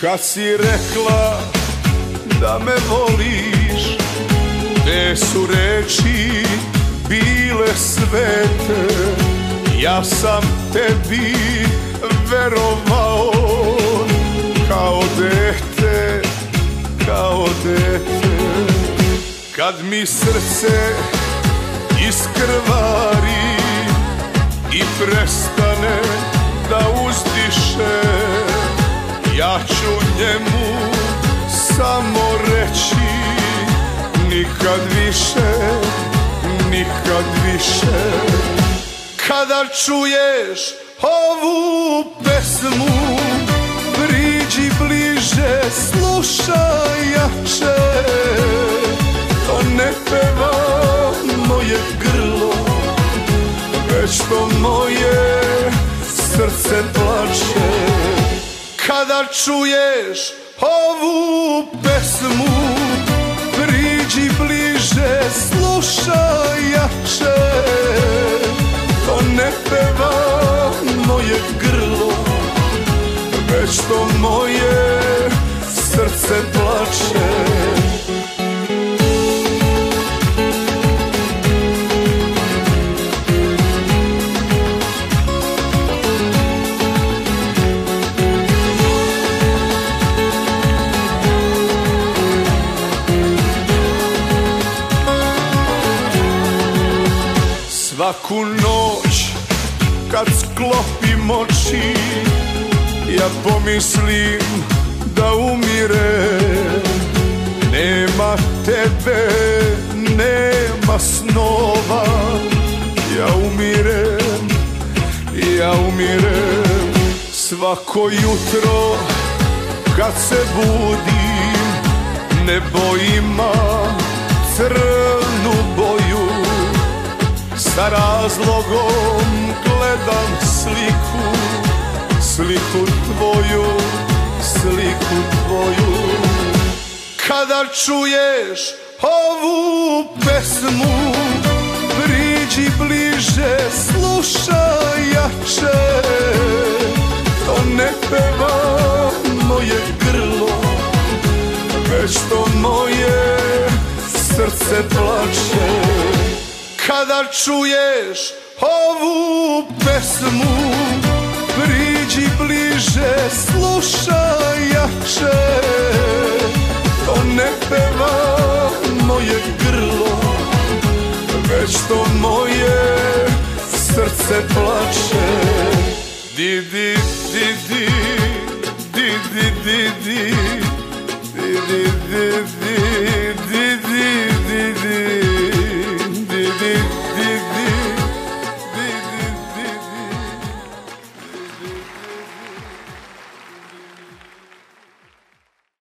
kad si rekla da me voliš, te su reči bile svete, ja sam tebi verovao kao dete, kao dete. Kad mi srce iskrvari i prestane da uzdiše, ja ću njemu samo reći nikad više, nikad više. Kada čuješ ovu pesmu, priđi bliže, slušaj jače, to ne peva moje grlo, već to moje srce plače. Kada čuješ ovu pesmu, priđi bliže, slušaj jače, to ne peva moje grlo, već to moje srce plače. Svaku noć kad sklopim oči, ja pomislim da umirem. Nema tebe, nema snova, ja umirem, ja umirem. Svako jutro kad se budim, nebo ima crnu boju. Sa razlogom gledam sliku, sliku tvoju, sliku tvoju. Kada čuješ ovu pesmu, priđi bliže, slušaj jače, to ne peva moje grlo, već to moje srce plače. Kada čuješ ovu pesmu, priđi bliže, slušaj jače, to ne peva moje grlo, već to moje srce plače. Di di di di di di di di di di di di.